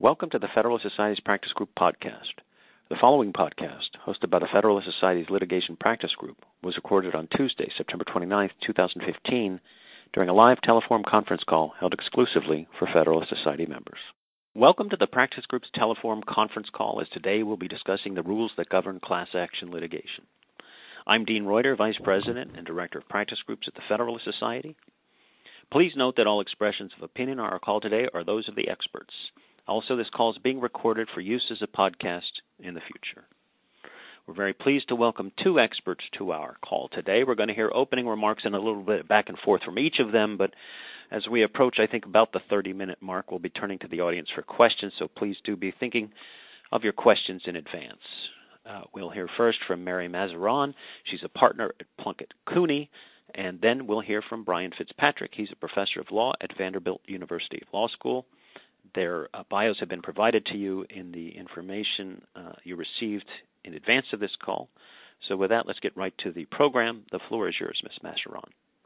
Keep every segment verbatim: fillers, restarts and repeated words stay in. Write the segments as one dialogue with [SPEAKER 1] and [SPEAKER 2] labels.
[SPEAKER 1] Welcome to the Federalist Society's Practice Group podcast. The following podcast, hosted by the Federalist Society's Litigation Practice Group, was recorded on Tuesday, September twenty-ninth, twenty fifteen, during a live telephone conference call held exclusively for Federalist Society members. Welcome to the Practice Group's telephone conference call, as today we'll be discussing the rules that govern class action litigation. I'm Dean Reuter, Vice President and Director of Practice Groups at the Federalist Society. Please note that all expressions of opinion on our call today are those of the experts. Also, this call is being recorded for use as a podcast in the future. We're very pleased to welcome two experts to our call today. We're going to hear opening remarks and a little bit back and forth from each of them, but as we approach, I think, about the thirty-minute mark, we'll be turning to the audience for questions, so please do be thinking of your questions in advance. Uh, we'll hear first from Mary Mazaran. She's a partner at Plunkett Cooney, and then we'll hear from Brian Fitzpatrick. He's a professor of law at Vanderbilt University Law School. Their uh, bios have been provided to you in the information uh, you received in advance of this call. So with that, let's get right to the program. The floor is yours, Miz Mazaran.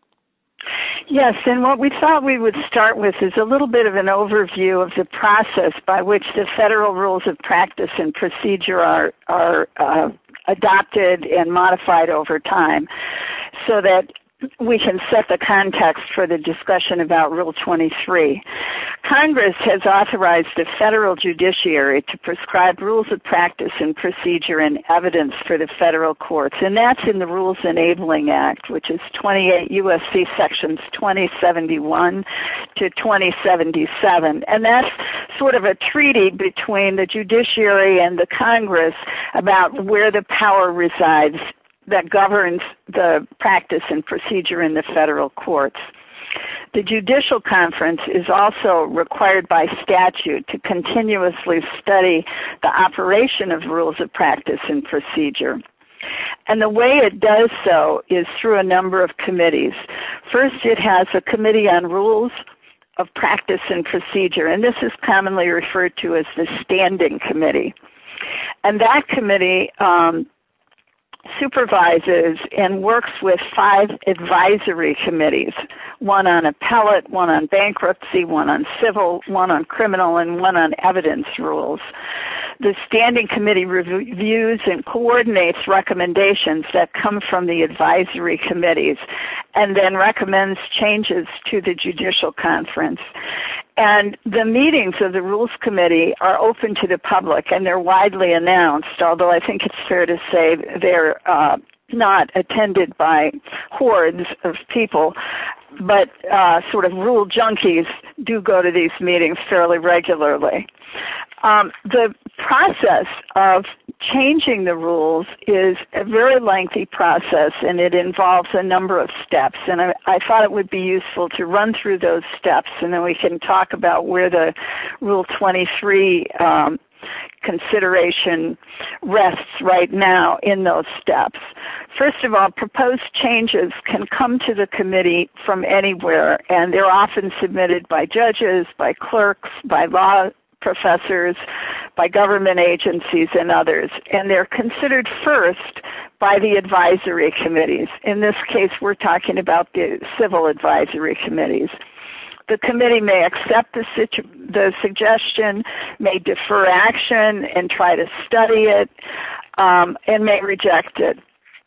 [SPEAKER 2] Yes, and what we thought we would start with is a little bit of an overview of the process by which the federal rules of practice and procedure are, are uh, adopted and modified over time, so that we can set the context for the discussion about Rule twenty-three. Congress has authorized the federal judiciary to prescribe rules of practice and procedure and evidence for the federal courts, and that's in the Rules Enabling Act, which is twenty-eight U S C sections twenty seventy-one to twenty seventy-seven, and that's sort of a treaty between the judiciary and the Congress about where the power resides that governs the practice and procedure in the federal courts. The Judicial Conference is also required by statute to continuously study the operation of rules of practice and procedure. And the way it does so is through a number of committees. First, it has a committee on rules of practice and procedure, and this is commonly referred to as the Standing Committee. And that committee um, supervises and works with five advisory committees, one on appellate, one on bankruptcy, one on civil, one on criminal, and one on evidence rules. The Standing Committee reviews and coordinates recommendations that come from the advisory committees and then recommends changes to the Judicial Conference. And the meetings of the Rules Committee are open to the public, and they're widely announced, although I think it's fair to say they're uh, not attended by hordes of people, but uh, sort of rule junkies do go to these meetings fairly regularly. Um, the process of changing the rules is a very lengthy process, and it involves a number of steps. And I, I thought it would be useful to run through those steps, and then we can talk about where the Rule twenty-three um, consideration rests right now in those steps. First of all, proposed changes can come to the committee from anywhere, and they're often submitted by judges, by clerks, by law professors, by government agencies, and others. And they're considered first by the advisory committees. In this case, we're talking about the civil advisory committees. The committee may accept the, situ- the suggestion, may defer action and try to study it, um, and may reject it.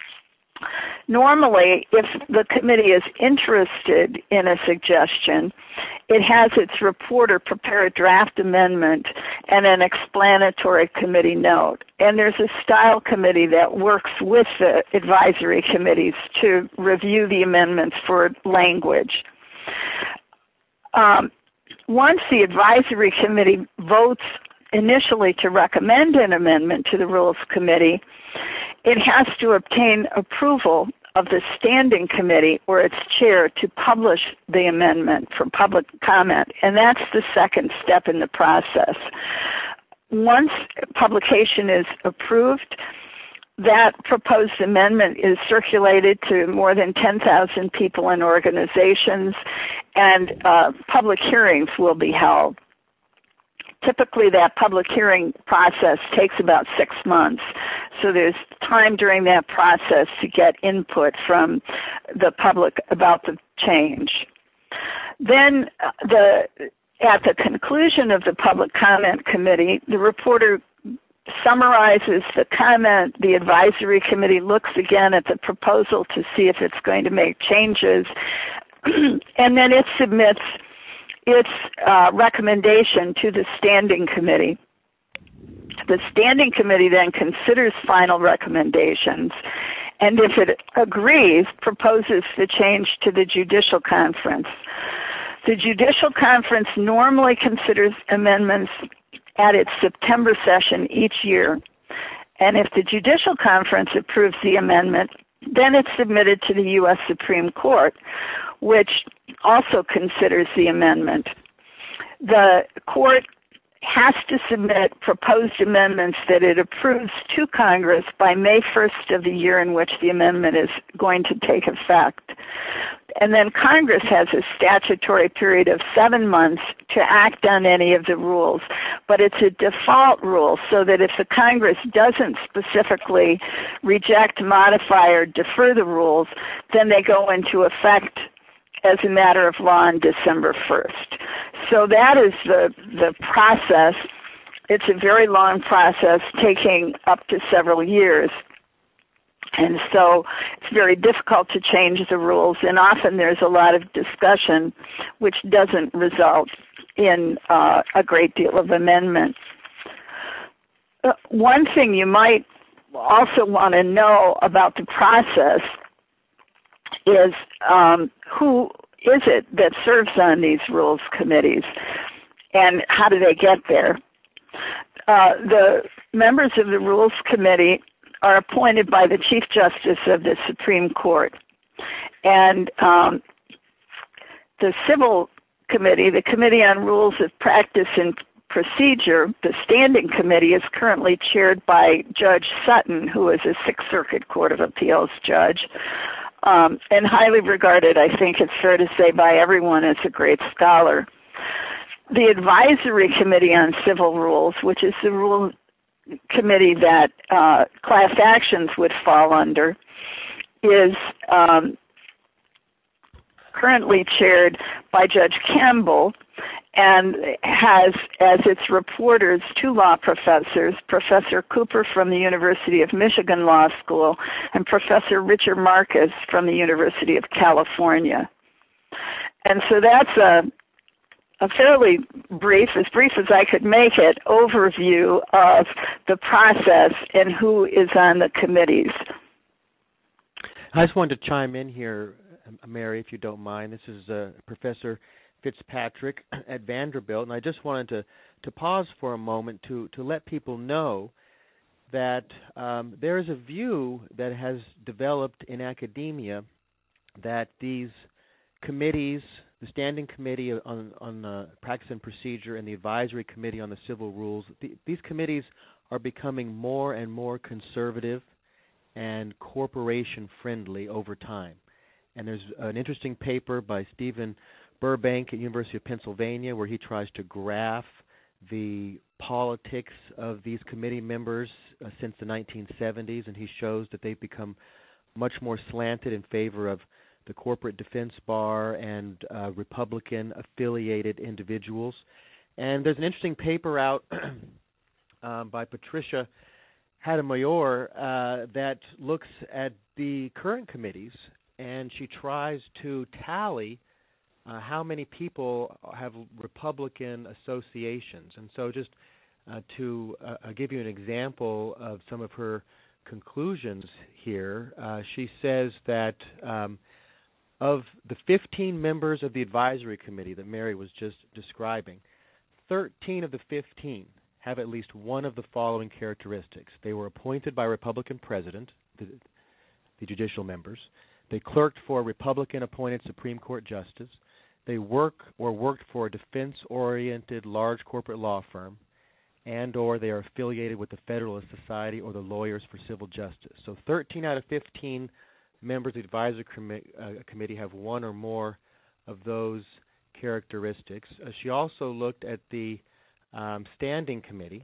[SPEAKER 2] Normally, if the committee is interested in a suggestion, it has its reporter prepare a draft amendment and an explanatory committee note. And there's a style committee that works with the advisory committees to review the amendments for language. Um, once the advisory committee votes initially to recommend an amendment to the Rules Committee, it has to obtain approval of the Standing Committee or its chair to publish the amendment for public comment, and that's the second step in the process. Once publication is approved, that proposed amendment is circulated to more than ten thousand people and organizations, and uh, public hearings will be held. Typically, that public hearing process takes about six months, so there's time during that process to get input from the public about the change. Then the at the conclusion of the public comment committee, the reporter summarizes the comment. The advisory committee looks again at the proposal to see if it's going to make changes, and then it submits its uh, recommendation to the standing committee. The standing committee then considers final recommendations, and if it agrees, proposes the change to the judicial conference. The judicial conference normally considers amendments at its September session each year, and if the judicial conference approves the amendment, then it's submitted to the U S Supreme Court, which also considers the amendment. The court has to submit proposed amendments that it approves to Congress by May first of the year in which the amendment is going to take effect. And then Congress has a statutory period of seven months to act on any of the rules, but it's a default rule so that if the Congress doesn't specifically reject, modify, or defer the rules, then they go into effect as a matter of law on December first. So that is the, the process. It's a very long process, taking up to several years. And so it's very difficult to change the rules, and often there's a lot of discussion which doesn't result in uh, a great deal of amendment. Uh, one thing you might also want to know about the process is um, who is it that serves on these rules committees, and how do they get there? Uh, the members of the Rules Committee are appointed by the Chief Justice of the Supreme Court. And um, the Civil Committee, the Committee on Rules of Practice and Procedure, the Standing Committee, is currently chaired by Judge Sutton, who is a Sixth Circuit Court of Appeals judge, um, and highly regarded, I think it's fair to say, by everyone as a great scholar. The Advisory Committee on Civil Rules, which is the rule committee that uh, class actions would fall under, is um, currently chaired by Judge Campbell and has as its reporters two law professors, Professor Cooper from the University of Michigan Law School and Professor Richard Marcus from the University of California. And so that's a a fairly brief, as brief as I could make it, overview of the process and who is on the committees.
[SPEAKER 3] I just wanted to chime in here, Mary, if you don't mind. This is uh, Professor Fitzpatrick at Vanderbilt, and I just wanted to, to pause for a moment to, to let people know that um, there is a view that has developed in academia that these committees, the Standing Committee on, on uh, Practice and Procedure and the Advisory Committee on the Civil Rules, the, these committees are becoming more and more conservative and corporation-friendly over time. And there's an interesting paper by Stephen Burbank at University of Pennsylvania where he tries to graph the politics of these committee members uh, since the nineteen seventies, and he shows that they've become much more slanted in favor of the corporate defense bar and uh, Republican-affiliated individuals. And there's an interesting paper out um, by Patricia Hadamayor uh, that looks at the current committees, and she tries to tally uh, how many people have Republican associations. And so just uh, to uh, give you an example of some of her conclusions here, uh, she says that um, of the fifteen members of the advisory committee that Mary was just describing, thirteen of the fifteen have at least one of the following characteristics. They were appointed by a Republican president, the, the judicial members. They clerked for a Republican-appointed Supreme Court justice. They work or worked for a defense-oriented large corporate law firm, and or they are affiliated with the Federalist Society or the Lawyers for Civil Justice. So thirteen out of fifteen members of the advisory commi- uh, committee have one or more of those characteristics. Uh, she also looked at the um, standing committee,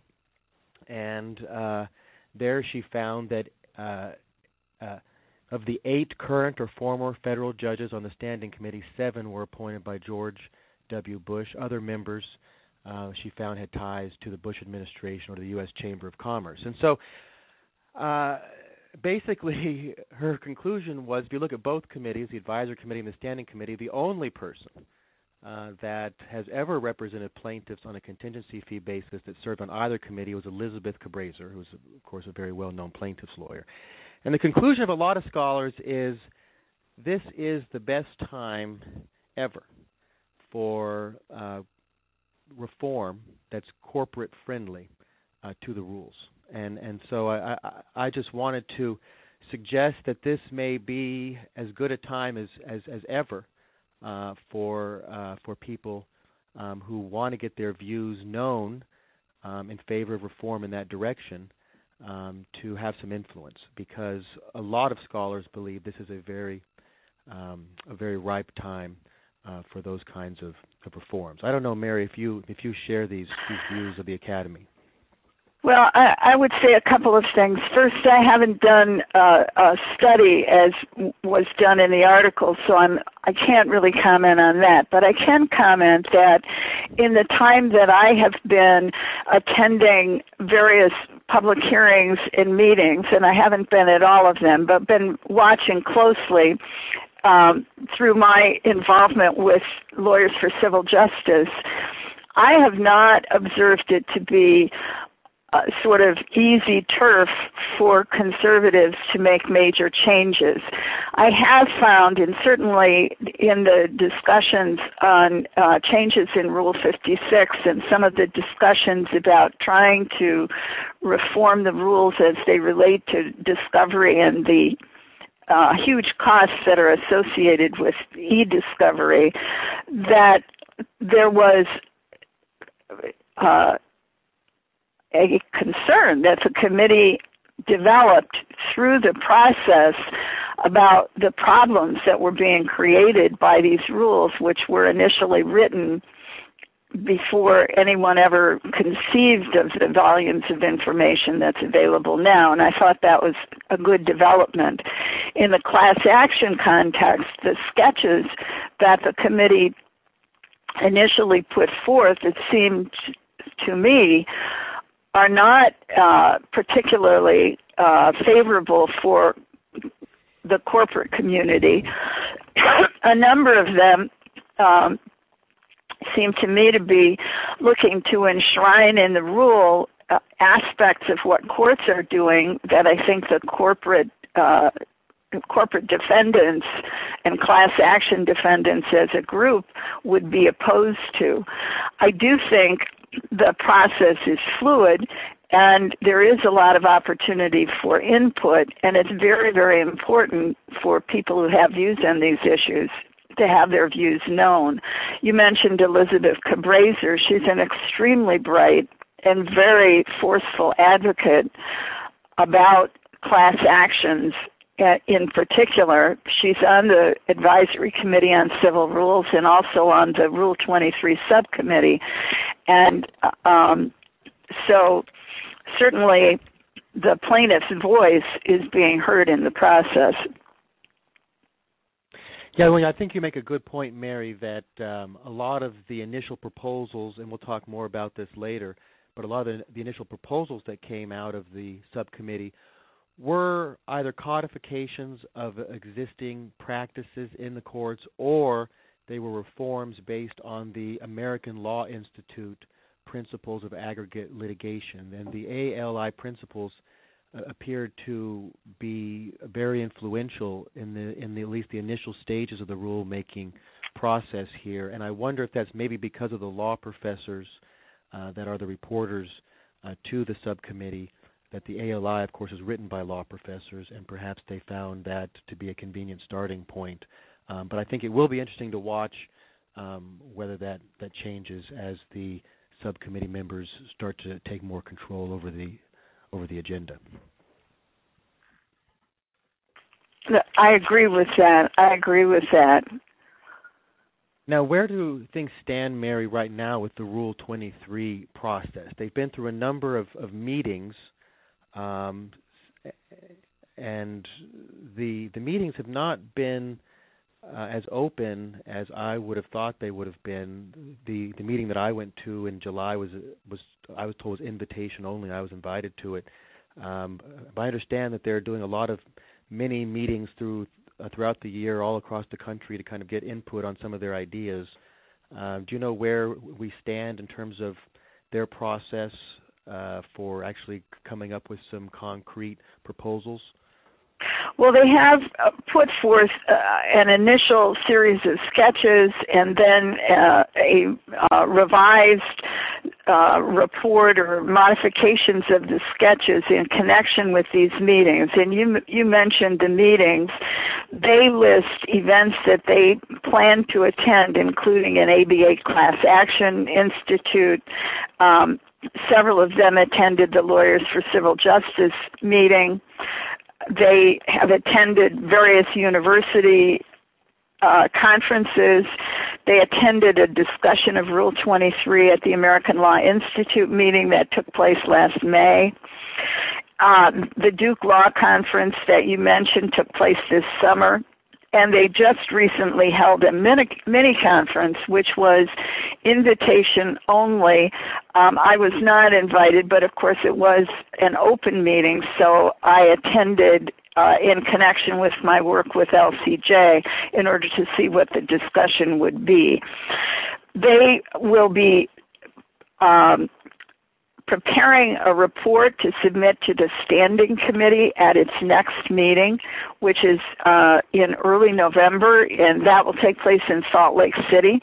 [SPEAKER 3] and uh, there she found that uh, uh, of the eight current or former federal judges on the standing committee, seven were appointed by George W. Bush. Other members uh, she found had ties to the Bush administration or to the U S Chamber of Commerce. And so uh, basically her conclusion was, if you look at both committees, the Advisory Committee and the Standing Committee, the only person uh, that has ever represented plaintiffs on a contingency fee basis that served on either committee was Elizabeth Cabraser, who was, of course, a very well-known plaintiffs lawyer. And the conclusion of a lot of scholars is this is the best time ever for uh, reform that's corporate friendly uh, to the rules. And and so I, I, I just wanted to suggest that this may be as good a time as, as, as ever uh, for uh, for people um, who want to get their views known um, in favor of reform in that direction um, to have some influence, because a lot of scholars believe this is a very um, a very ripe time uh, for those kinds of, of reforms. I don't know, Mary, if you if you share these, these views of the Academy.
[SPEAKER 2] Well, I, I would say a couple of things. First, I haven't done uh, a study as was done in the article, so I'm, I can't really comment on that. But I can comment that in the time that I have been attending various public hearings and meetings, and I haven't been at all of them, but been watching closely um, through my involvement with Lawyers for Civil Justice, I have not observed it to be Uh, sort of easy turf for conservatives to make major changes. I have found, and certainly in the discussions on uh, changes in Rule fifty-six and some of the discussions about trying to reform the rules as they relate to discovery and the uh, huge costs that are associated with e-discovery, that there was uh, a concern that the committee developed through the process about the problems that were being created by these rules, which were initially written before anyone ever conceived of the volumes of information that's available now. And I thought that was a good development. In the class action context, the sketches that the committee initially put forth, it seemed to me, are not uh, particularly uh, favorable for the corporate community. A number of them um, seem to me to be looking to enshrine in the rule uh, aspects of what courts are doing that I think the corporate uh, corporate defendants and class action defendants as a group would be opposed to. I do think the process is fluid, and there is a lot of opportunity for input, and it's very, very important for people who have views on these issues to have their views known. You mentioned Elizabeth Cabraser. She's an extremely bright and very forceful advocate about class actions. In particular, she's on the Advisory Committee on Civil Rules and also on the Rule twenty-three subcommittee. And um, so certainly the plaintiff's voice is being heard in the process.
[SPEAKER 3] Yeah, well, I think you make a good point, Mary, that um, a lot of the initial proposals, and we'll talk more about this later, but a lot of the, the initial proposals that came out of the subcommittee were either codifications of existing practices in the courts, or they were reforms based on the American Law Institute principles of aggregate litigation. And the A L I principles uh, appeared to be very influential in the in the, at least the initial stages of the rulemaking process here. And I wonder if that's maybe because of the law professors uh, that are the reporters uh, to the subcommittee, that the A L I, of course, is written by law professors, and perhaps they found that to be a convenient starting point. Um, but I think it will be interesting to watch um, whether that, that changes as the subcommittee members start to take more control over the over the agenda.
[SPEAKER 2] I agree with that. I agree with that.
[SPEAKER 3] Now, where do things stand, Mary, right now with the Rule twenty-three process? They've been through a number of, of meetings. Um, and the the meetings have not been uh, as open as I would have thought they would have been. The the meeting that I went to in July was was I was told was invitation only. I was invited to it. Um, but I understand that they're doing a lot of mini meetings through uh, throughout the year, all across the country, to kind of get input on some of their ideas. Uh, do you know where we stand in terms of their process uh, for actually coming up with some concrete proposals?
[SPEAKER 2] Well, they have uh, put forth uh, an initial series of sketches and then uh, a uh, revised uh, report or modifications of the sketches in connection with these meetings. And you you mentioned the meetings. They list events that they plan to attend, including an A B A Class Action Institute. Um, several of them attended the Lawyers for Civil Justice meeting. They have attended various university uh, conferences. They attended a discussion of Rule twenty-three at the American Law Institute meeting that took place last May. Uh, the Duke Law Conference that you mentioned took place this summer. And they just recently held a mini, mini conference, which was invitation only. Um, I was not invited, but of course it was an open meeting, so I attended uh, in connection with my work with L C J in order to see what the discussion would be. They will be um, preparing a report to submit to the Standing Committee at its next meeting, which is uh, in early November, and that will take place in Salt Lake City.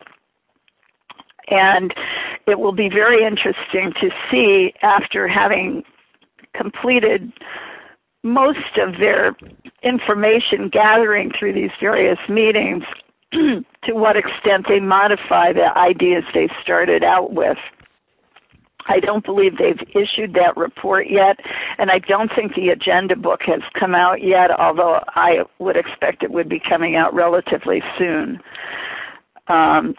[SPEAKER 2] And it will be very interesting to see, after having completed most of their information gathering through these various meetings, to what extent they modify the ideas they started out with. I don't believe they've issued that report yet, and I don't think the agenda book has come out yet, although I would expect it would be coming out relatively soon. Um,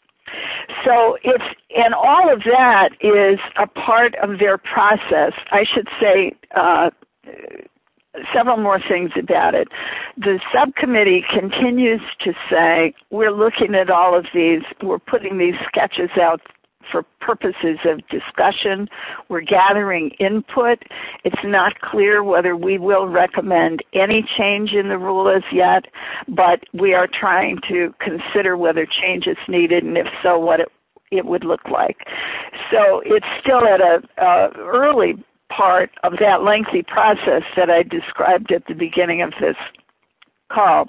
[SPEAKER 2] so it's, and all of that is a part of their process. I should say uh, several more things about it. The subcommittee continues to say, we're looking at all of these, we're putting these sketches out for purposes of discussion. We're gathering input. It's not clear whether we will recommend any change in the rule as yet, but we are trying to consider whether change is needed, and if so, what it, it would look like. So it's still at a, a early part of that lengthy process that I described at the beginning of this call.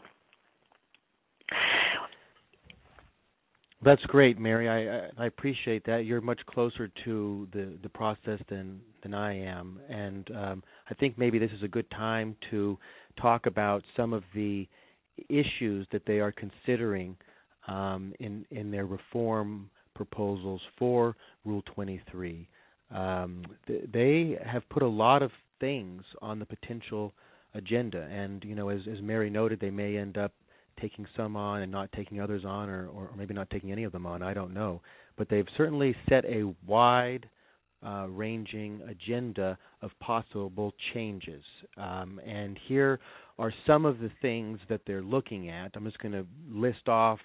[SPEAKER 3] That's great, Mary. I, I appreciate that. You're much closer to the, the process than than I am, and um, I think maybe this is a good time to talk about some of the issues that they are considering um, in in their reform proposals for Rule twenty-three. Um, th- they have put a lot of things on the potential agenda, and you know, as as Mary noted, they may end up taking some on and not taking others on, or, or maybe not taking any of them on, I don't know. But they've certainly set a wide uh, ranging agenda of possible changes. Um, and here are some of the things that they're looking at. I'm just going to list off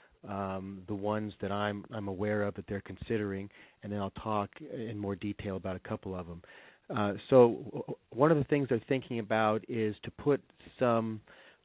[SPEAKER 3] um, the ones that I'm, I'm aware of that they're considering, and then I'll talk in more detail about a couple of them. Uh, so w- one of the things they're thinking about is to put some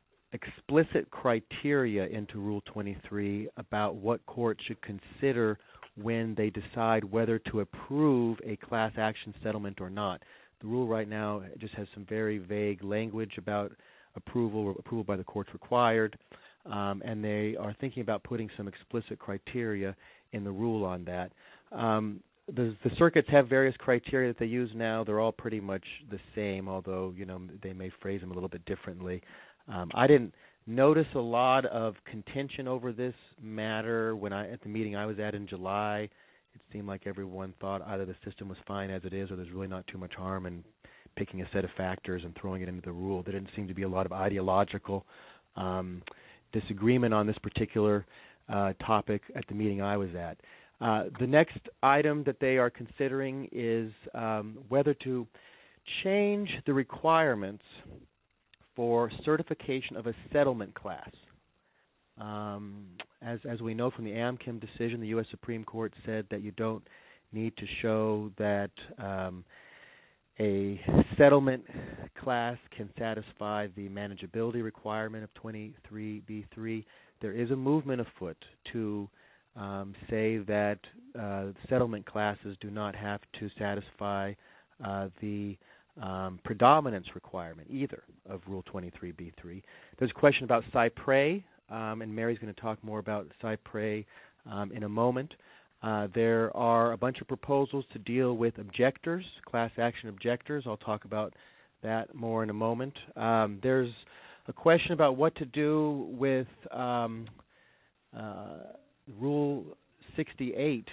[SPEAKER 3] explicit criteria into Rule twenty-three about what courts should consider when they decide whether to approve a class action settlement or not. The rule right now just has some very vague language about approval or approval by the courts required, um, and they are thinking about putting some explicit criteria in the rule on that. Um, the, the circuits have various criteria that they use now. They're all pretty much the same, although you know they may phrase them a little bit differently. Um, I didn't notice a lot of contention over this matter when I at the meeting I was at in July. It seemed like everyone thought either the system was fine as it is, or there's really not too much harm in picking a set of factors and throwing it into the rule. There didn't seem to be a lot of ideological um, disagreement on this particular uh, topic at the meeting I was at. Uh, the next item that they are considering is um, whether to change the requirements for certification of a settlement class. Um, as as we know from the Amchem decision, the U S Supreme Court said that you don't need to show that um, a settlement class can satisfy the manageability requirement of twenty-three B three. There is a movement afoot to um, say that uh, settlement classes do not have to satisfy uh, the um, predominance requirement either of Rule twenty-three B three. There's a question about Cypre, um, and Mary's going to talk more about Cypre um, in a moment. Uh, there are a bunch of proposals to deal with objectors, class action objectors. I'll talk about that more in a moment. Um, there's a question about what to do with um, uh, Rule sixty-eight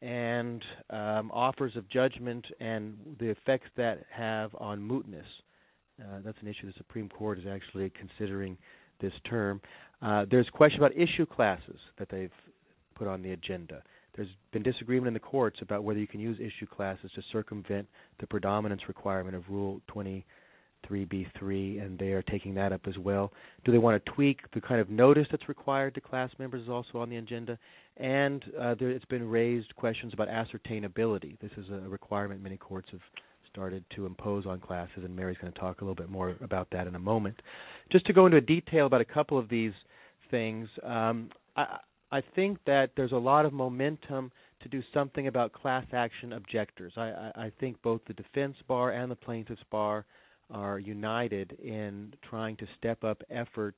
[SPEAKER 3] and um, offers of judgment and the effects that have on mootness. Uh, that's an issue the Supreme Court is actually considering this term. Uh, there's a question about issue classes that they've put on the agenda. There's been disagreement in the courts about whether you can use issue classes to circumvent the predominance requirement of Rule twenty-three B three, and they are taking that up as well. Do they want to tweak the kind of notice that's required to class members is also on the agenda. And uh, there, it's been raised questions about ascertainability. This is a requirement many courts have started to impose on classes, and Mary's going to talk a little bit more about that in a moment. Just to go into detail about a couple of these things, um, I, I think that there's a lot of momentum to do something about class action objectors. I, I, I think both the defense bar and the plaintiff's bar are united in trying to step up efforts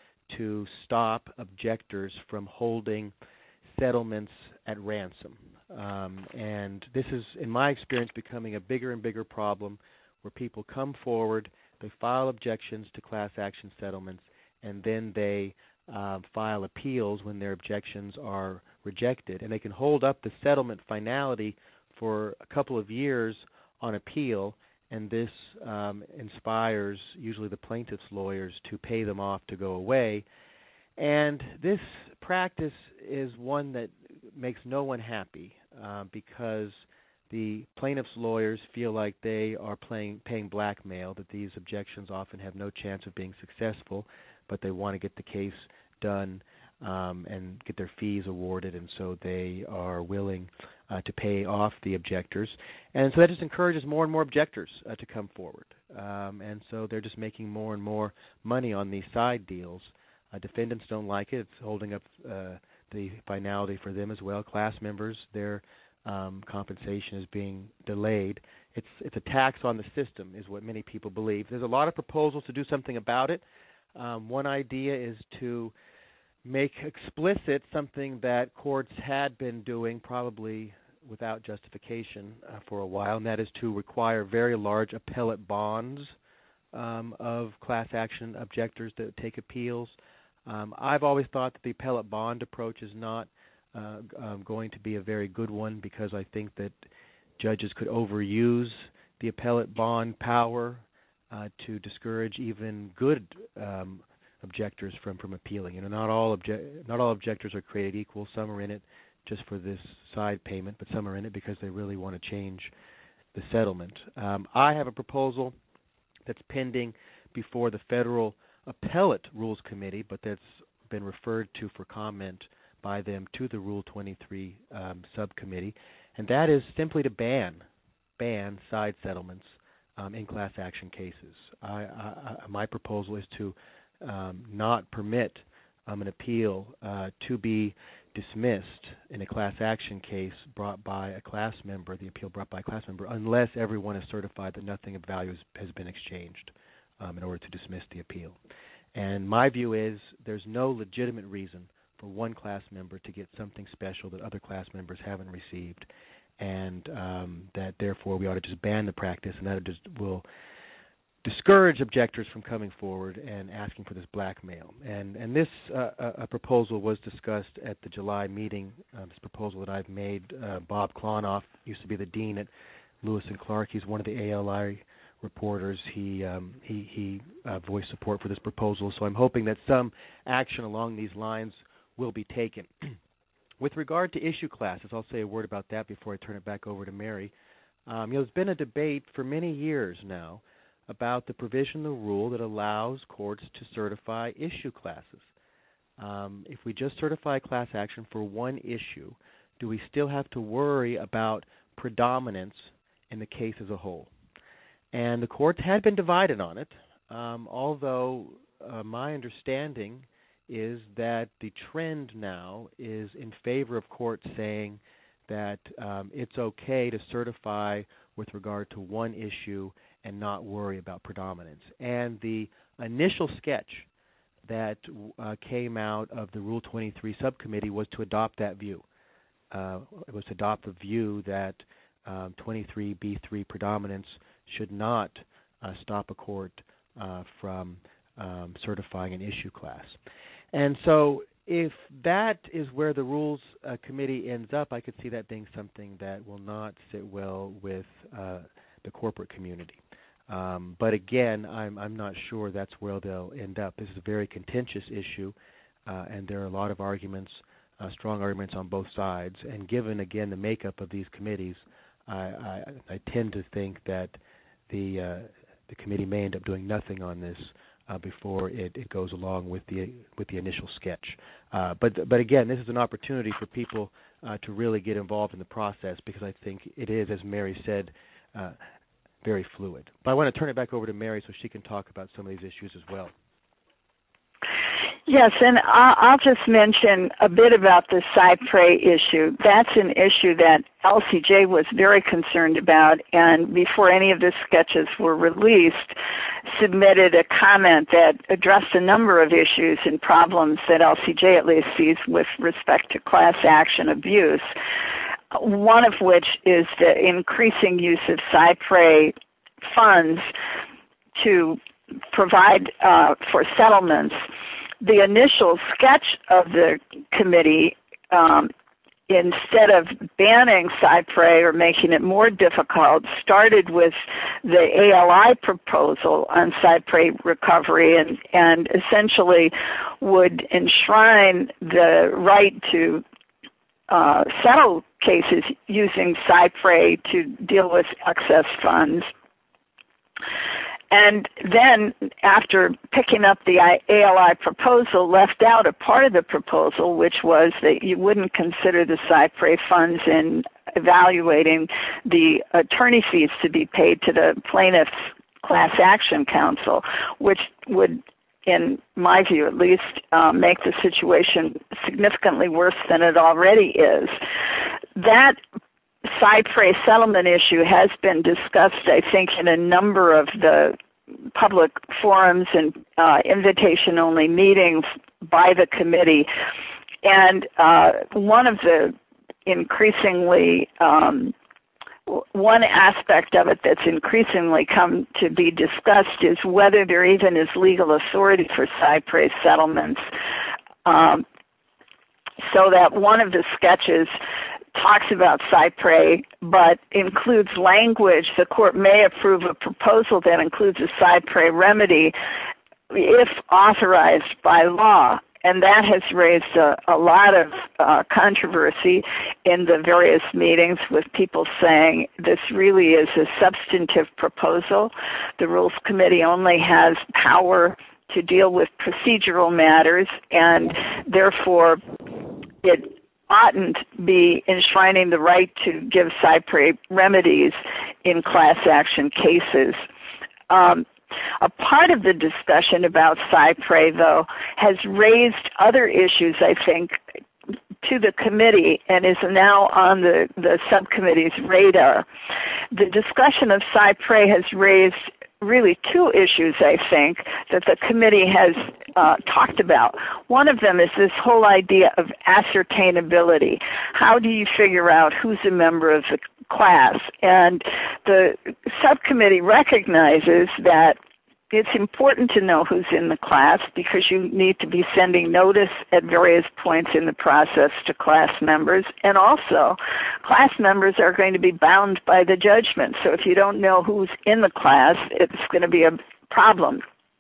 [SPEAKER 3] to stop objectors from holding settlements at ransom. Um, and this is, in my experience, becoming a bigger and bigger problem where people come forward, they file objections to class action settlements, and then they Uh, file appeals when their objections are rejected, and they can hold up the settlement finality for a couple of years on appeal, and this um, inspires usually the plaintiff's lawyers to pay them off to go away. And this practice is one that makes no one happy uh, because the plaintiff's lawyers feel like they are playing, paying blackmail, that these objections often have no chance of being successful, but they want to get the case done um, and get their fees awarded, and so they are willing uh, to pay off the objectors. And so that just encourages more and more objectors uh, to come forward. Um, and so they're just making more and more money on these side deals. Uh, defendants don't like it. It's holding up uh, the finality for them as well. Class members, their um, compensation is being delayed. It's, it's a tax on the system is what many people believe. There's a lot of proposals to do something about it. Um, one idea is to make explicit something that courts had been doing probably without justification uh, for a while, and that is to require very large appellate bonds um, of class action objectors that take appeals. Um, I've always thought that the appellate bond approach is not uh, um, going to be a very good one because I think that judges could overuse the appellate bond power Uh, to discourage even good um, objectors from, from appealing. You know, not all obje- not all objectors are created equal. Some are in it just for this side payment, but some are in it because they really want to change the settlement. Um, I have a proposal that's pending before the Federal Appellate Rules Committee, but that's been referred to for comment by them to the Rule twenty-three um, subcommittee, and that is simply to ban ban side settlements Um, in class action cases. I, I, I, my proposal is to um, not permit um, an appeal uh, to be dismissed in a class action case brought by a class member, the appeal brought by a class member, unless everyone is certified that nothing of value has, has been exchanged um, in order to dismiss the appeal. And my view is there's no legitimate reason for one class member to get something special that other class members haven't received, and um, that therefore we ought to just ban the practice, and that just will discourage objectors from coming forward and asking for this blackmail. And and this uh, a proposal was discussed at the July meeting. Uh, this proposal that I've made. Uh, Bob Klonoff used to be the dean at Lewis and Clark. He's one of the A L I reporters. He um, he he uh, voiced support for this proposal. So I'm hoping that some action along these lines will be taken. With regard to issue classes, I'll say a word about that before I turn it back over to Mary. Um, you know, there's been a debate for many years now about the provision, the rule that allows courts to certify issue classes. Um, if we just certify class action for one issue, do we still have to worry about predominance in the case as a whole? And the courts had been divided on it, um, although uh, my understanding is that the trend now is in favor of courts saying that um, it's okay to certify with regard to one issue and not worry about predominance. And the initial sketch that uh, came out of the Rule twenty-three subcommittee was to adopt that view. Uh, it was to adopt the view that um, twenty-three B three predominance should not uh, stop a court uh, from um, certifying an issue class. And so if that is where the Rules uh, Committee ends up, I could see that being something that will not sit well with uh, the corporate community. Um, but again, I'm, I'm not sure that's where they'll end up. This is a very contentious issue, uh, and there are a lot of arguments, uh, strong arguments on both sides. And given, again, the makeup of these committees, I, I, I tend to think that the uh, the committee may end up doing nothing on this uh, before it, it goes along with the with the initial sketch. Uh, but but again, this is an opportunity for people uh, to really get involved in the process, because I think it is, as Mary said, uh, very fluid. But I want to turn it back over to Mary so she can talk about some of these issues as well.
[SPEAKER 2] Yes, and I'll just mention a bit about the Cypre issue. That's an issue that L C J was very concerned about, and before any of the sketches were released, submitted a comment that addressed a number of issues and problems that L C J at least sees with respect to class action abuse, one of which is the increasing use of Cypre funds to provide uh, for settlements. The initial sketch of the committee, um, instead of banning Cypre or making it more difficult, started with the A L I proposal on Cypre recovery and, and essentially would enshrine the right to uh, settle cases using Cypre to deal with excess funds. And then, after picking up the A L I proposal, left out a part of the proposal, which was that you wouldn't consider the Cypre funds in evaluating the attorney fees to be paid to the plaintiff's class action counsel, which would, in my view at least, um, make the situation significantly worse than it already is. That Cypre settlement issue has been discussed, I think, in a number of the public forums and uh, invitation-only meetings by the committee. And uh, one of the increasingly, um, one aspect of it that's increasingly come to be discussed is whether there even is legal authority for Cypre settlements. Um, so that one of the sketches talks about Cypre, but includes language. The court may approve a proposal that includes a Cypre remedy if authorized by law. And that has raised a, a lot of uh, controversy in the various meetings, with people saying this really is a substantive proposal. The Rules Committee only has power to deal with procedural matters, and therefore it oughtn't be enshrining the right to give Cypre remedies in class action cases. Um, a part of the discussion about Cypre, though, has raised other issues, I think, to the committee and is now on the, the subcommittee's radar. The discussion of Cypre has raised really two issues, I think, that the committee has uh, talked about. One of them is this whole idea of ascertainability. How do you figure out who's a member of the class? And the subcommittee recognizes that it's important to know who's in the class, because you need to be sending notice at various points in the process to class members. And also, class members are going to be bound by the judgment. So if you don't know who's in the class, it's going to be a problem.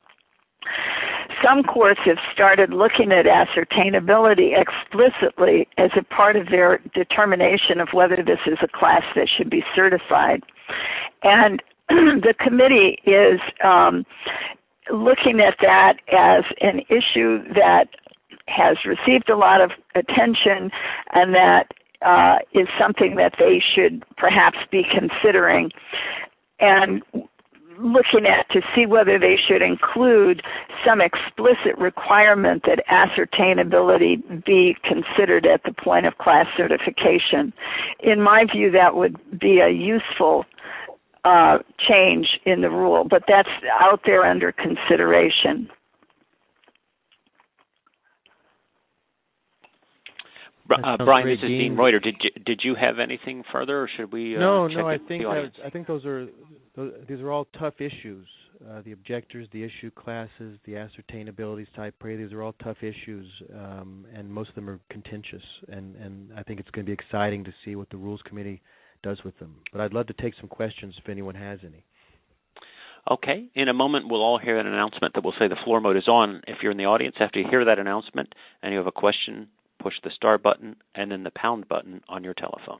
[SPEAKER 2] Some courts have started looking at ascertainability explicitly as a part of their determination of whether this is a class that should be certified. And the committee is um, looking at that as an issue that has received a lot of attention and that uh, is something that they should perhaps be considering and looking at to see whether they should include some explicit requirement that ascertainability be considered at the point of class certification. In my view, that would be a useful uh, change in the rule, but that's out there under consideration.
[SPEAKER 1] Uh, Brian, this is Dean Reuter. Did you, did you have anything further, or should we? Uh,
[SPEAKER 3] no,
[SPEAKER 1] check
[SPEAKER 3] no. I
[SPEAKER 1] the,
[SPEAKER 3] think
[SPEAKER 1] the
[SPEAKER 3] that, I think those are those, these are all tough issues. Uh, the objectors, the issue classes, the ascertainability type prey. These are all tough issues, um, and most of them are contentious. And, and I think it's going to be exciting to see what the Rules Committee does with them. But I'd love to take some questions if anyone has any.
[SPEAKER 1] Okay. In a moment, we'll all hear an announcement that will say the floor mode is on. If you're in the audience, after you hear that announcement and you have a question, push the star button and then the pound button on your telephone.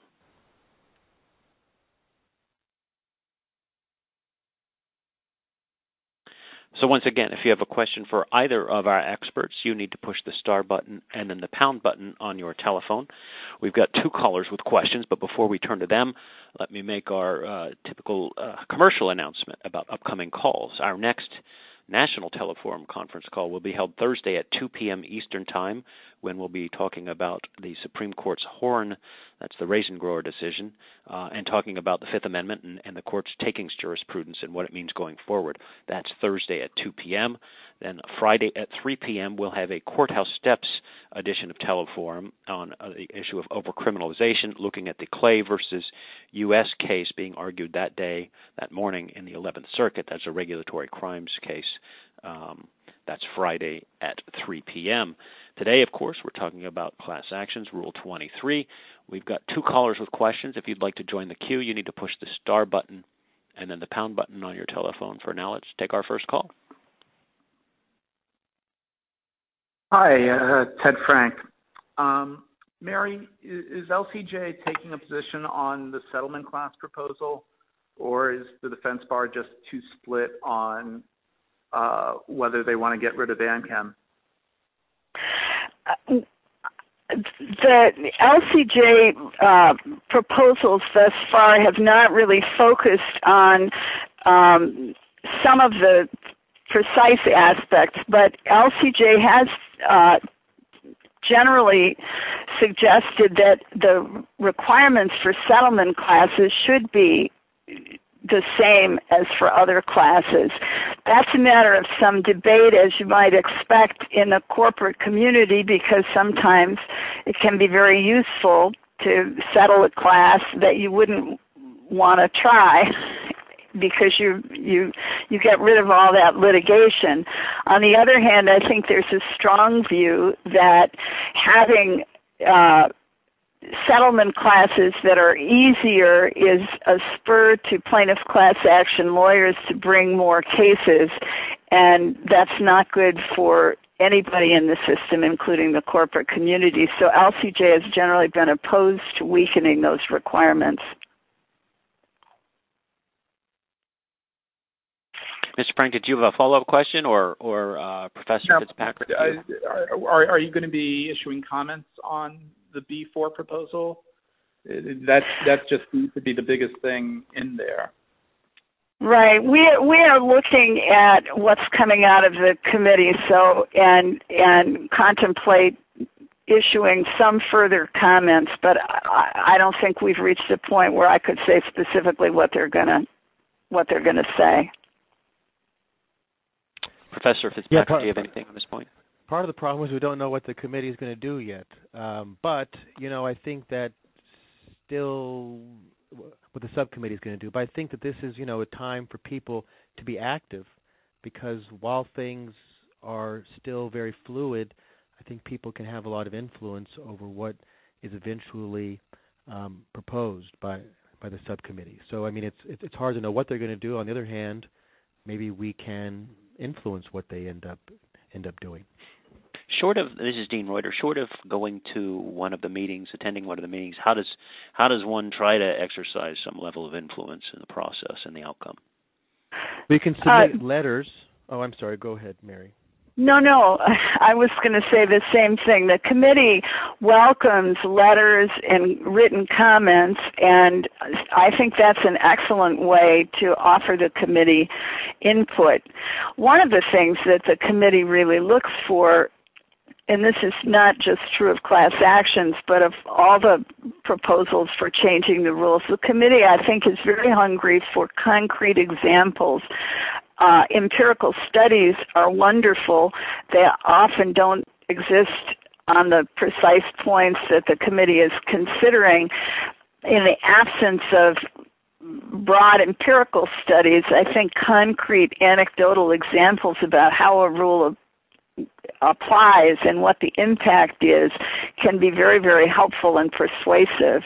[SPEAKER 1] So once again, if you have a question for either of our experts, you need to push the star button and then the pound button on your telephone. We've got two callers with questions, but before we turn to them, let me make our uh, typical uh, commercial announcement about upcoming calls. Our next National Teleforum conference call will be held Thursday at two p.m. Eastern Time, when we'll be talking about the Supreme Court's Horn, that's the Raisin Grower decision, uh, and talking about the Fifth Amendment and, and the Court's takings jurisprudence and what it means going forward. That's Thursday at two p.m. Then Friday at three p.m. we'll have a Courthouse Steps edition of Teleforum on uh, the issue of overcriminalization, looking at the Clay versus U S case being argued that day, that morning in the eleventh Circuit. That's a regulatory crimes case. Um, that's Friday at three p.m. Today, of course, we're talking about class actions, Rule twenty-three. We've got two callers with questions. If you'd like to join the queue, you need to push the star button and then the pound button on your telephone. For now, let's take our first call.
[SPEAKER 4] Hi, uh, Ted Frank. Um, Mary, is L C J taking a position on the settlement class proposal, or is the defense bar just too split on uh, whether they want to get rid of ANCAM?
[SPEAKER 2] Uh, the L C J uh, proposals thus far have not really focused on um, some of the precise aspects, but L C J has uh, generally suggested that the requirements for settlement classes should be the same as for other classes. That's a matter of some debate, as you might expect in the corporate community, because sometimes it can be very useful to settle a class that you wouldn't want to try because you you you get rid of all that litigation. On the other hand, I think there's a strong view that having uh, settlement classes that are easier is a spur to plaintiff class action lawyers to bring more cases, and that's not good for anybody in the system, including the corporate community. So L C J has generally been opposed to weakening those requirements.
[SPEAKER 1] Mister Frank, did you have a follow-up question, or, or uh, Professor
[SPEAKER 4] no,
[SPEAKER 1] Fitzpatrick?
[SPEAKER 4] Uh, are, are you going to be issuing comments on the B four proposal? That that just seems to be the biggest thing in there.
[SPEAKER 2] Right. We we are looking at what's coming out of the committee, so and and contemplate issuing some further comments. But I, I don't think we've reached a point where I could say specifically what they're gonna what they're gonna say.
[SPEAKER 1] Professor Fitzpatrick, yeah, part, do you have anything on this point?
[SPEAKER 3] Part of the problem is we don't know what the committee is going to do yet. Um, but, you know, I think that still what the subcommittee is going to do. But I think that this is, you know, a time for people to be active, because while things are still very fluid, I think people can have a lot of influence over what is eventually um, proposed by by the subcommittee. So, I mean, it's it's hard to know what they're going to do. On the other hand, maybe we can influence what they end up end up doing.
[SPEAKER 1] Short of, this is Dean Reuter, short of going to one of the meetings, attending one of the meetings, how does how does one try to exercise some level of influence in the process and the outcome?
[SPEAKER 3] We can submit uh, letters. Oh, I'm sorry. Go ahead, Mary.
[SPEAKER 2] No, no, I was going to say the same thing. The committee welcomes letters and written comments, and I think that's an excellent way to offer the committee input. One of the things that the committee really looks for, and this is not just true of class actions, but of all the proposals for changing the rules, the committee, I think, is very hungry for concrete examples. Uh, empirical studies are wonderful. They often don't exist on the precise points that the committee is considering. In the absence of broad empirical studies, I think concrete anecdotal examples about how a rule applies and what the impact is can be very, very helpful and persuasive.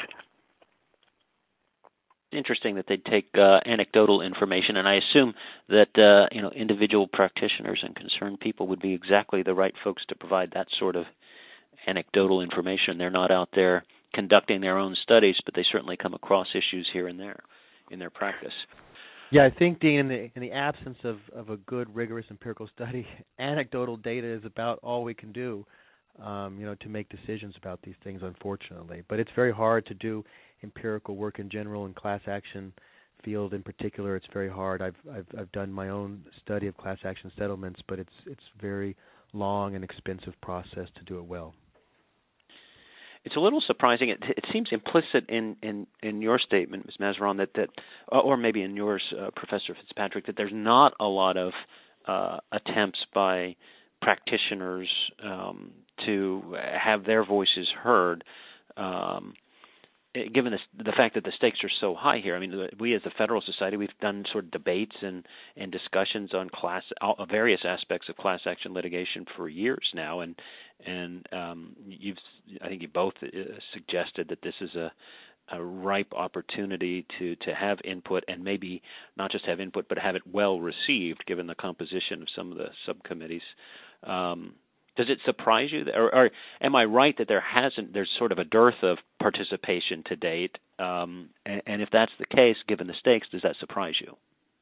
[SPEAKER 1] Interesting that they'd take uh, anecdotal information, and I assume that uh, you know individual practitioners and concerned people would be exactly the right folks to provide that sort of anecdotal information. They're not out there conducting their own studies, but they certainly come across issues here and there in their practice.
[SPEAKER 3] Yeah, I think, Dean, in the in the absence of, of a good, rigorous empirical study, anecdotal data is about all we can do, um, you know, to make decisions about these things, unfortunately. But it's very hard to do empirical work in general, and class action field in particular. It's very hard. I've I've I've done my own study of class action settlements, but it's it's very long and expensive process to do it well.
[SPEAKER 1] It's a little surprising. It, it seems implicit in, in, in your statement, Miz Mazeron, that, that or maybe in yours, uh, Professor Fitzpatrick, that there's not a lot of uh, attempts by practitioners um, to have their voices heard. Um, Given the, the fact that the stakes are so high here, I mean, we as a federal society, we've done sort of debates and, and discussions on class, uh, various aspects of class action litigation for years now, and and um, you've, I think you both uh, suggested that this is a, a ripe opportunity to, to have input, and maybe not just have input, but have it well received, given the composition of some of the subcommittees. Um, Does it surprise you, that, or, or am I right that there hasn't? There's sort of a dearth of participation to date, um, and, and if that's the case, given the stakes, does that surprise you?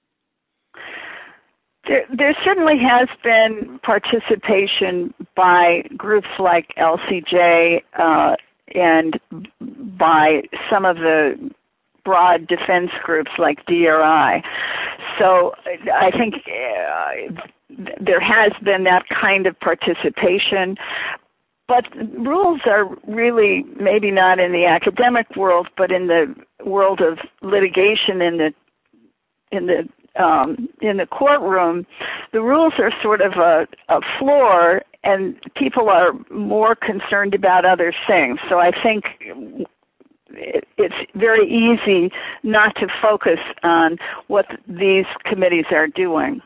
[SPEAKER 2] There, there certainly has been participation by groups like L C J uh, and by some of the broad defense groups like D R I. So I think uh, there has been that kind of participation, but rules are really maybe not in the academic world, but in the world of litigation in the in the um, in the courtroom. The rules are sort of a, a floor, and people are more concerned about other things. So I think it's very easy not to focus on what these committees are doing.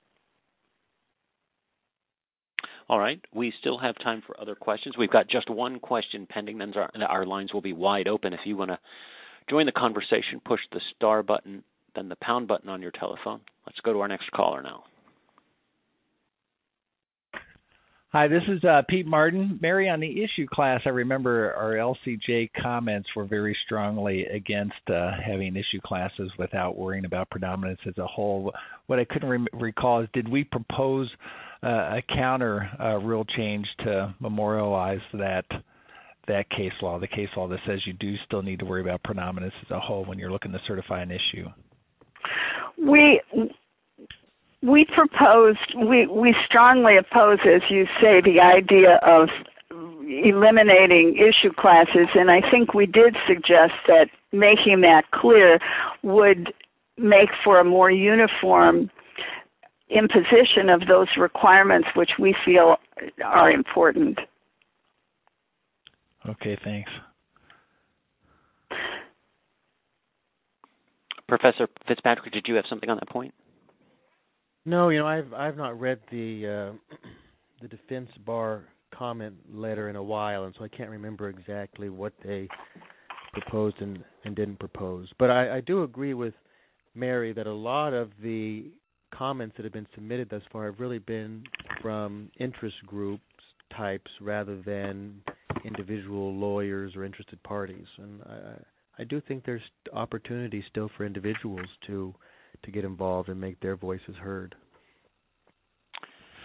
[SPEAKER 1] All right. We still have time for other questions. We've got just one question pending. Then our, our lines will be wide open. If you want to join the conversation, push the star button, then the pound button on your telephone. Let's go to our next caller now.
[SPEAKER 5] Hi, this is uh, Pete Martin. Mary, on the issue class, I remember our L C J comments were very strongly against uh, having issue classes without worrying about predominance as a whole. What I couldn't re- recall is, did we propose uh, a counter uh, rule change to memorialize that that case law, the case law that says you do still need to worry about predominance as a whole when you're looking to certify an issue?
[SPEAKER 2] We... We proposed, we, we strongly oppose, as you say, the idea of eliminating issue classes, and I think we did suggest that making that clear would make for a more uniform imposition of those requirements which we feel are important.
[SPEAKER 5] Okay, thanks.
[SPEAKER 1] Professor Fitzpatrick, did you have something on that point?
[SPEAKER 3] No, you know, I've I've not read the uh, the defense bar comment letter in a while, and so I can't remember exactly what they proposed and, and didn't propose. But I, I do agree with Mary that a lot of the comments that have been submitted thus far have really been from interest groups types rather than individual lawyers or interested parties. And I, I do think there's opportunity still for individuals to to get involved and make their voices heard.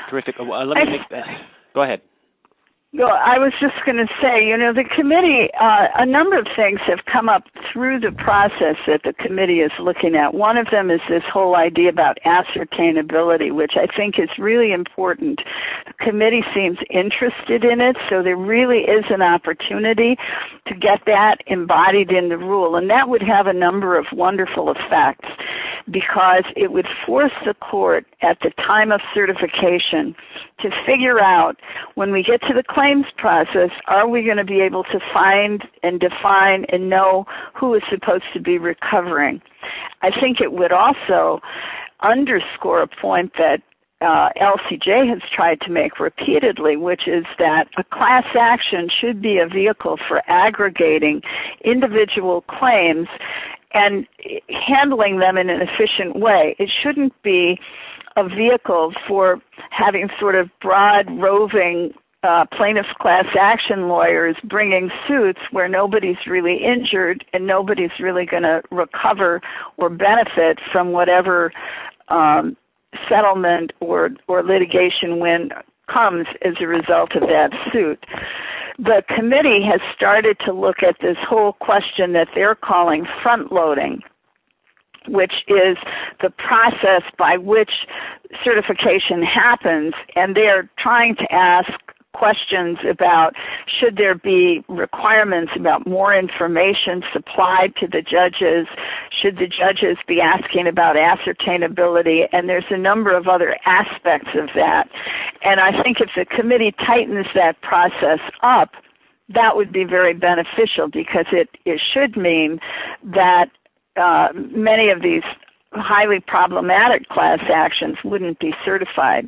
[SPEAKER 1] Terrific. Uh, let me I, make that. Go ahead.
[SPEAKER 2] Well, I was just going to say, you know, the committee, uh, a number of things have come up through the process that the committee is looking at. One of them is this whole idea about ascertainability, which I think is really important. The committee seems interested in it, so there really is an opportunity to get that embodied in the rule, and that would have a number of wonderful effects because it would force the court at the time of certification to figure out, when we get to the claims process, are we going to be able to find and define and know who is supposed to be recovering? I think it would also underscore a point that uh, L C J has tried to make repeatedly, which is that a class action should be a vehicle for aggregating individual claims and handling them in an efficient way. It shouldn't be a vehicle for having sort of broad, roving uh, plaintiff's class action lawyers bringing suits where nobody's really injured and nobody's really going to recover or benefit from whatever um, settlement or, or litigation win comes as a result of that suit. The committee has started to look at this whole question that they're calling front-loading, which is the process by which certification happens, and they're trying to ask questions about should there be requirements about more information supplied to the judges, should the judges be asking about ascertainability, and there's a number of other aspects of that. And I think if the committee tightens that process up, that would be very beneficial because it, it should mean that uh, many of these highly problematic class actions wouldn't be certified.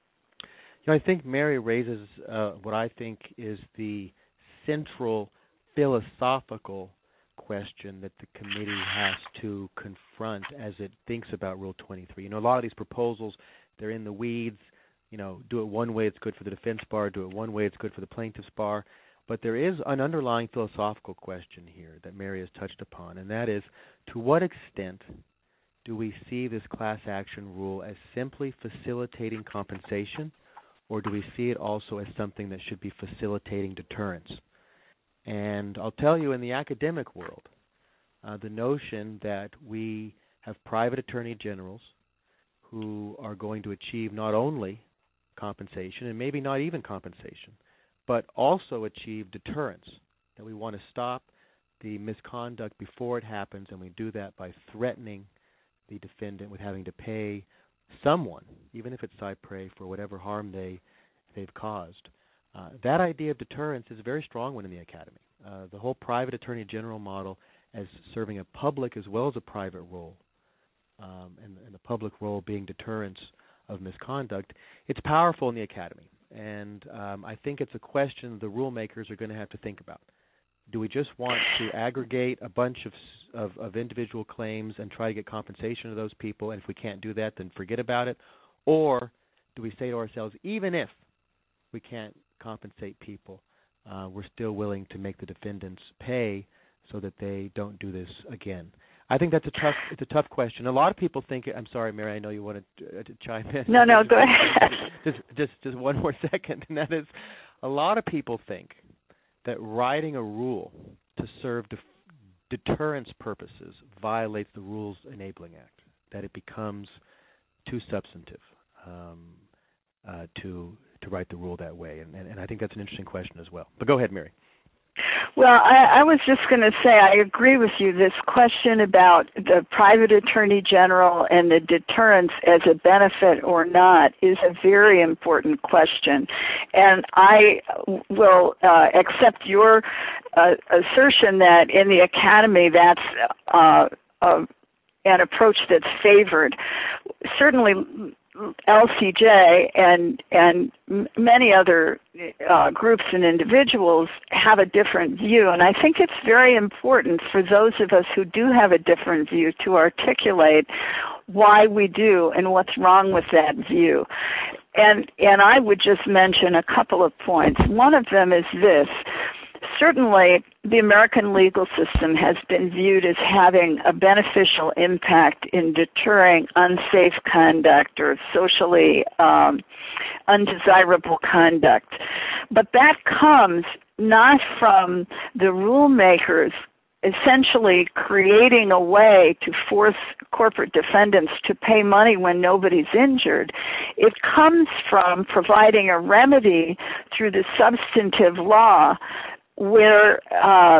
[SPEAKER 3] You know, I think Mary raises uh, what I think is the central philosophical question that the committee has to confront as it thinks about Rule twenty-three. You know, a lot of these proposals, they're in the weeds. You know, do it one way, it's good for the defense bar. Do it one way, it's good for the plaintiff's bar. But there is an underlying philosophical question here that Mary has touched upon, and that is, to what extent do we see this class action rule as simply facilitating compensation, or do we see it also as something that should be facilitating deterrence? And I'll tell you, in the academic world, uh, the notion that we have private attorney generals who are going to achieve not only compensation, and maybe not even compensation, but also achieve deterrence, that we want to stop the misconduct before it happens, and we do that by threatening the defendant with having to pay someone, even if it's cypre, for whatever harm they, they've caused. Uh, that idea of deterrence is a very strong one in the academy. Uh, the whole private attorney general model as serving a public as well as a private role, um, and, and the public role being deterrence of misconduct, it's powerful in the academy. And um, I think it's a question the rule makers are going to have to think about. Do we just want to aggregate a bunch of, of of individual claims and try to get compensation of those people, and if we can't do that, then forget about it? Or do we say to ourselves, even if we can't compensate people, uh, we're still willing to make the defendants pay so that they don't do this again? I think that's a tough it's a tough question. A lot of people think, I'm sorry, Mary, I know you wanted to, uh, to chime in.
[SPEAKER 2] No, no, go ahead.
[SPEAKER 3] Just, just, just one more second, and that is, a lot of people think that writing a rule to serve def- deterrence purposes violates the Rules Enabling Act, that it becomes too substantive um, uh, to to write the rule that way. And, and, and I think that's an interesting question as well. But go ahead, Mary.
[SPEAKER 2] Well, I, I was just going to say I agree with you. This question about the private attorney general and the deterrence as a benefit or not is a very important question. And I will uh, accept your uh, assertion that in the academy that's uh, uh, an approach that's favored. Certainly L C J and and many other uh, groups and individuals have a different view, and I think it's very important for those of us who do have a different view to articulate why we do and what's wrong with that view. And and I would just mention a couple of points. One of them is this. certainly the American legal system has been viewed as having a beneficial impact in deterring unsafe conduct or socially um, undesirable conduct. But that comes not from the rulemakers essentially creating a way to force corporate defendants to pay money when nobody's injured. It comes from providing a remedy through the substantive law where uh,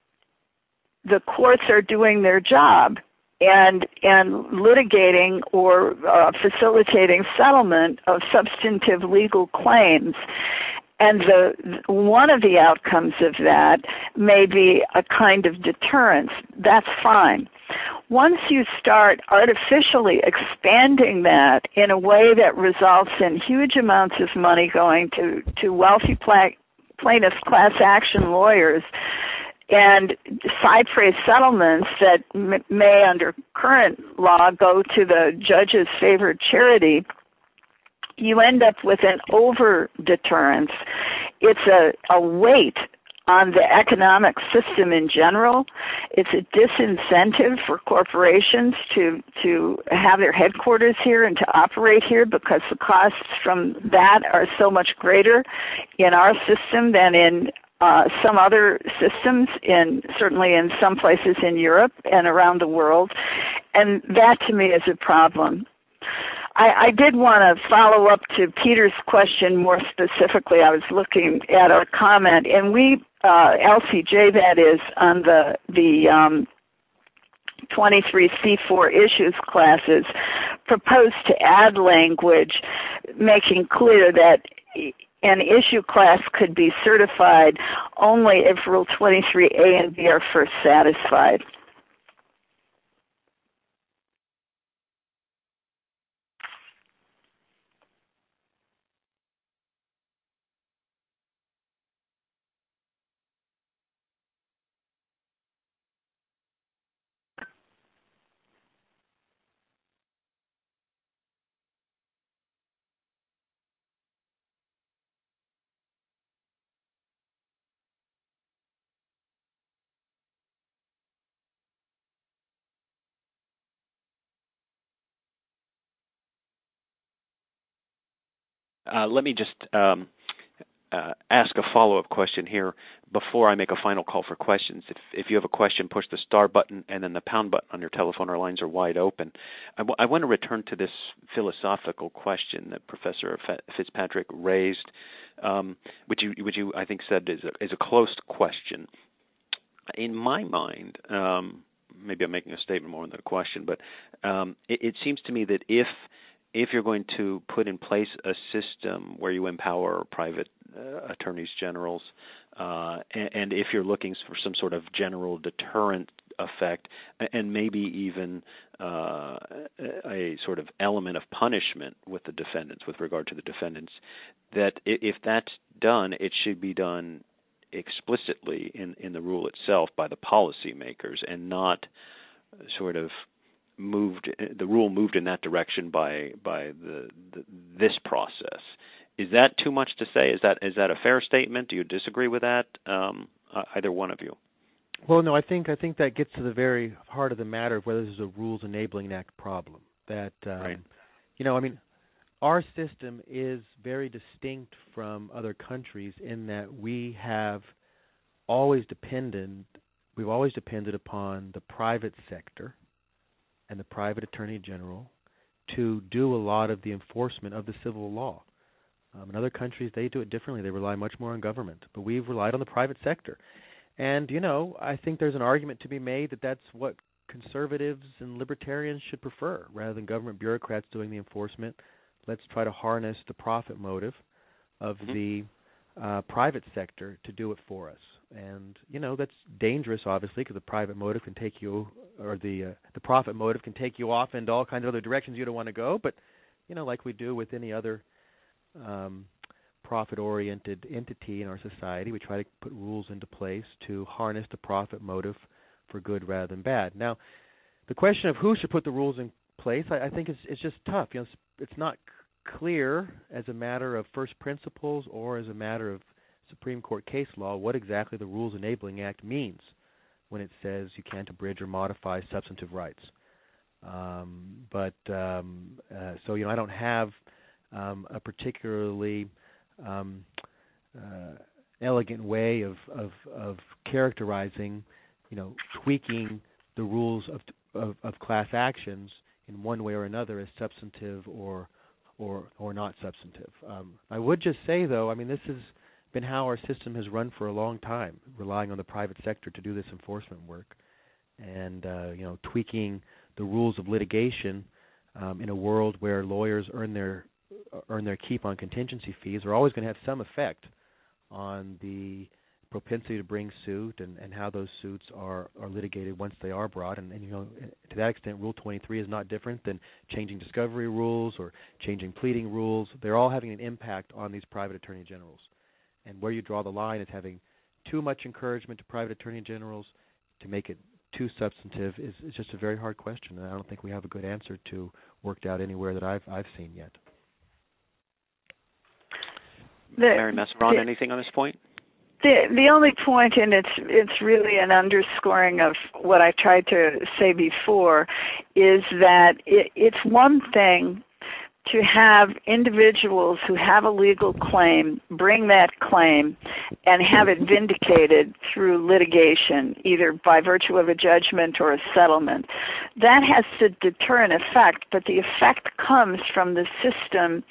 [SPEAKER 2] the courts are doing their job and and litigating or uh, facilitating settlement of substantive legal claims. And the one of the outcomes of that may be a kind of deterrence. That's fine. Once you start artificially expanding that in a way that results in huge amounts of money going to, to wealthy pla- plaintiffs, class action lawyers, and cypher settlements that m- may, under current law, go to the judge's favored charity, you end up with an over-deterrence. It's a, a weight on the economic system in general. It's a disincentive for corporations to to have their headquarters here and to operate here because the costs from that are so much greater in our system than in uh, some other systems, in certainly in some places in Europe and around the world. And that, to me, is a problem. I, I did want to follow up to Peter's question more specifically. I was looking at our comment, and we, uh, L C J, that is, on the the um, twenty-three C four issues classes, proposed to add language making clear that an issue class could be certified only if Rule twenty-three A and B are first satisfied.
[SPEAKER 1] Uh, let me just um, uh, ask a follow-up question here before I make a final call for questions. If, if you have a question, push the star button and then the pound button on your telephone. Our lines are wide open. I, w- I want to return to this philosophical question that Professor Fitzpatrick raised, um, which you, which you I think said is a, is a closed question. In my mind, um, maybe I'm making a statement more than a question, but um, it, it seems to me that if If you're going to put in place a system where you empower private uh, attorneys generals, uh, and, and if you're looking for some sort of general deterrent effect, and maybe even uh, a sort of element of punishment with the defendants, with regard to the defendants, that if that's done, it should be done explicitly in, in the rule itself by the policymakers, and not sort of moved the rule moved in that direction by by the, the this process. Is that too much to say? Is that is that a fair statement? Do you disagree with that? Um, either one of you?
[SPEAKER 3] Well, no. I think I think that gets to the very heart of the matter of whether this is a Rules Enabling Act problem. That um,
[SPEAKER 1] right.
[SPEAKER 3] you know, I mean, our system is very distinct from other countries in that we have always depended we've always depended upon the private sector and the private attorney general to do a lot of the enforcement of the civil law. Um, in other countries, they do it differently. They rely much more on government, but we've relied on the private sector. And, you know, I think there's an argument to be made that that's what conservatives and libertarians should prefer. Rather than government bureaucrats doing the enforcement, let's try to harness the profit motive of mm-hmm. the uh, private sector to do it for us. And, you know, that's dangerous, obviously, because the private motive can take you, or the uh, the profit motive can take you off into all kinds of other directions you don't want to go. But, you know, like we do with any other um, profit-oriented entity in our society, we try to put rules into place to harness the profit motive for good rather than bad. Now, the question of who should put the rules in place, I, I think it's, it's just tough. You know, it's, it's not c- clear as a matter of first principles or as a matter of Supreme Court case law what exactly the Rules Enabling Act means when it says you can't abridge or modify substantive rights. Um, but um, uh, so you know, I don't have um, a particularly um, uh, elegant way of, of of characterizing, you know, tweaking the rules of, of of class actions in one way or another as substantive or or or not substantive. Um, I would just say, though, I mean, this has been how our system has run for a long time, relying on the private sector to do this enforcement work, and uh, you know, tweaking the rules of litigation um, in a world where lawyers earn their earn their keep on contingency fees are always going to have some effect on the propensity to bring suit and, and how those suits are, are litigated once they are brought. And, and you know, to that extent, Rule twenty-three is not different than changing discovery rules or changing pleading rules. They're all having an impact on these private attorney generals. And where you draw the line is having too much encouragement to private attorney generals to make it too substantive is, is just a very hard question, and I don't think we have a good answer to worked out anywhere that I've I've seen yet.
[SPEAKER 2] The,
[SPEAKER 1] Mary Massaron,
[SPEAKER 2] the,
[SPEAKER 1] anything on this point?
[SPEAKER 2] The the only point, and it's it's really an underscoring of what I tried to say before, is that it, it's one thing to have individuals who have a legal claim bring that claim and have it vindicated through litigation, either by virtue of a judgment or a settlement. That has to deter an effect, but the effect comes from the system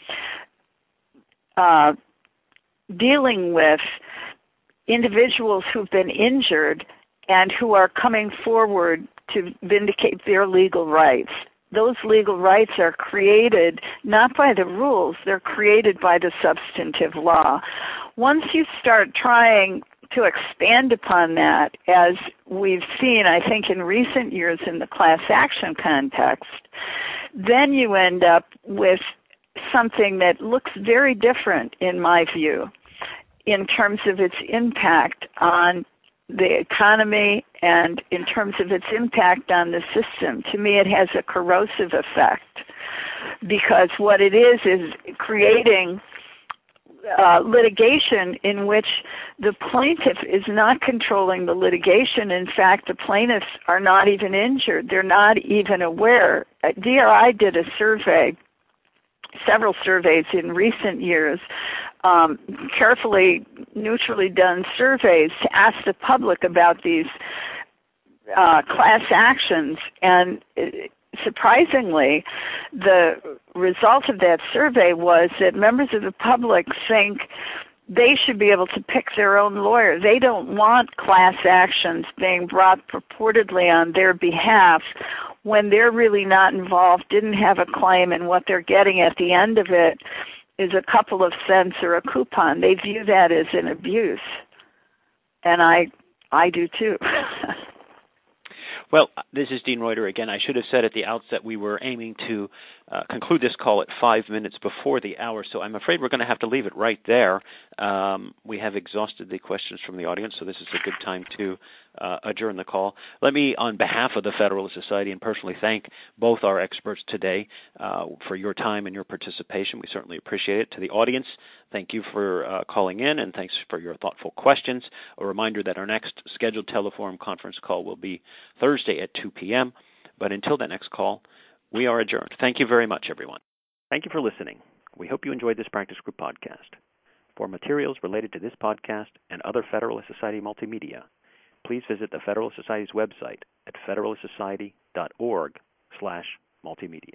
[SPEAKER 2] uh, dealing with individuals who've been injured and who are coming forward to vindicate their legal rights. Those legal rights are created not by the rules, they're created by the substantive law. Once you start trying to expand upon that, as we've seen, I think, in recent years in the class action context, then you end up with something that looks very different, in my view, in terms of its impact on the economy and in terms of its impact on the system. To me, it has a corrosive effect because what it is is creating uh, litigation in which the plaintiff is not controlling the litigation. In fact, the plaintiffs are not even injured. They're not even aware. D R I did a survey, several surveys in recent years, um, carefully, neutrally done surveys to ask the public about these uh, class actions. And surprisingly, the result of that survey was that members of the public think they should be able to pick their own lawyer. They don't want class actions being brought purportedly on their behalf when they're really not involved, didn't have a claim, and what they're getting at the end of it is a couple of cents or a coupon. They view that as an abuse. And I I do too.
[SPEAKER 1] Well, this is Dean Reuter again. I should have said at the outset we were aiming to uh, conclude this call at five minutes before the hour, so I'm afraid we're going to have to leave it right there. Um, we have exhausted the questions from the audience, so this is a good time to uh, adjourn the call. Let me, on behalf of the Federalist Society, and personally thank both our experts today uh, for your time and your participation. We certainly appreciate it. To the audience, thank you for uh, calling in, and thanks for your thoughtful questions. A reminder that our next scheduled Teleforum conference call will be Thursday at two p.m., but until that next call, we are adjourned. Thank you very much, everyone. Thank you for listening. We hope you enjoyed this Practice Group podcast. For materials related to this podcast and other Federalist Society multimedia, please visit the Federalist Society's website at federalistsociety dot org slash multimedia.